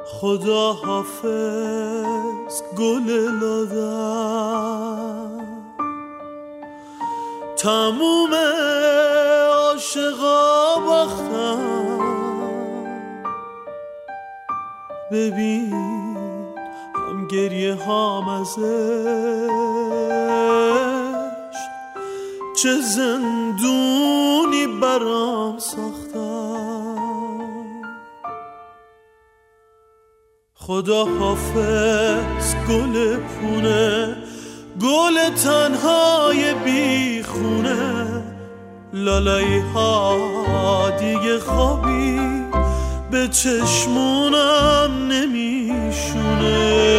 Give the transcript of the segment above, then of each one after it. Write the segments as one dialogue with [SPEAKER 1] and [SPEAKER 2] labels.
[SPEAKER 1] خدا حافظ گل لادم، تموم عاشقا باختم. ببین هم گریه هام ازش، چه زندونی برام ساختم. خدا حافظ گل پونه، گل تنهای بی خونه. لالایی ها دیگه خوابی به چشمونم نمیشونه.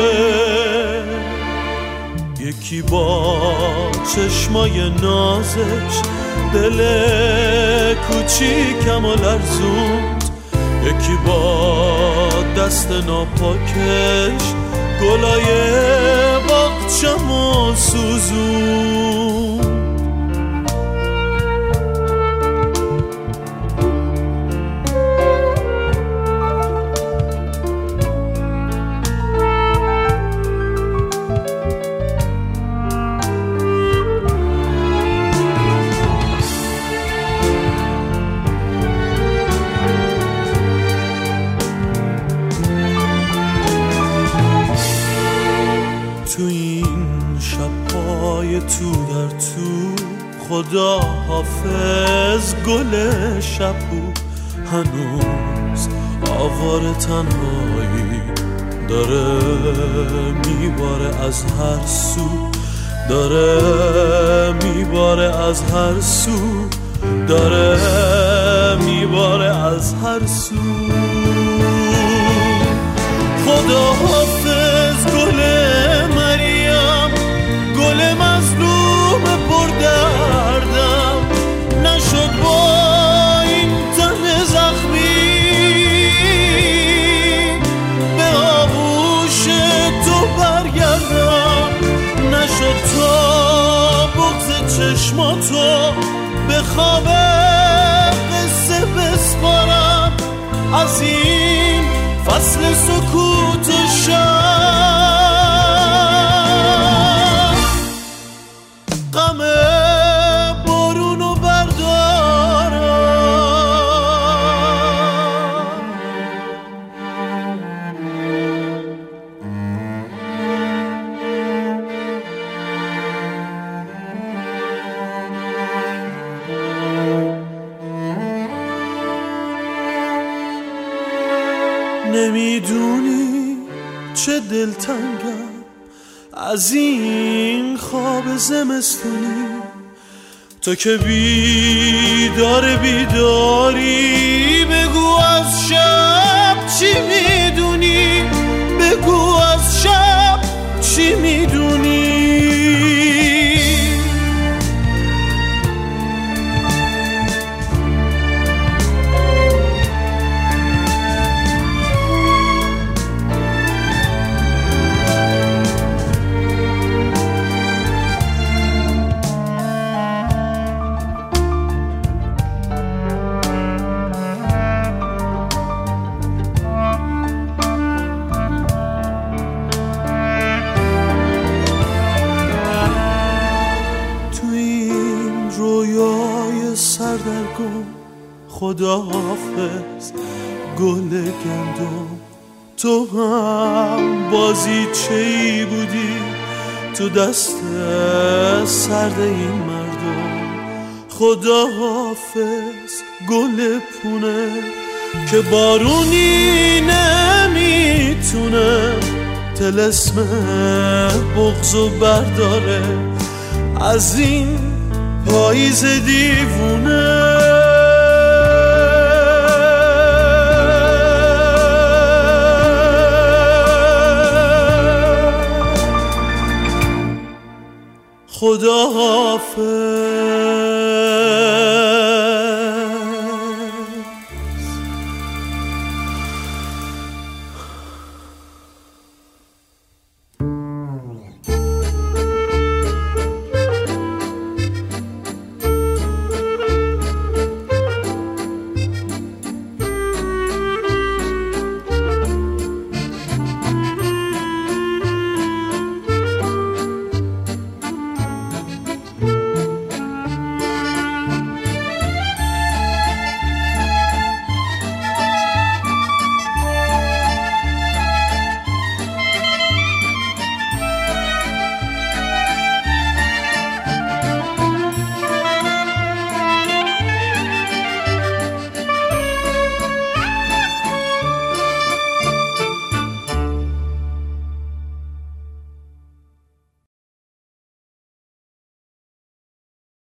[SPEAKER 1] یکی با چشمای نازش دل کوچیکم و لرزوند، یکی با دست ناپاکش گلای باغچم و سوزوند. تو این شب‌های تو در تو، خدا حافظ گل شبو. هنوز آوار تنهایی داره میباره از هر سو، داره میباره از هر سو، داره میباره از هر سو. خدا حافظ گل مریم، گل مظلوم پردردم. نشد با این تن زخمی به آغوش تو برگردم. نشد تا بغض چشماتو به خواب قصه بسپارم. از این فصل سکوت شب غم بارونو بردارم. نمیدونی چه دلتنگم از این خواب زمستونی. تو که بیداری بگو از شب چی میدونی، بگو از شب چی میدونی. سردرگم خدا حافظ گل گندم. تو هم بازی چی بودی تو دست سرد این مردم. خدا حافظ گل پونه که بارونی نمیتونه طلسم بغضو برداره از این پاییز دیوونه. خدا حافظ.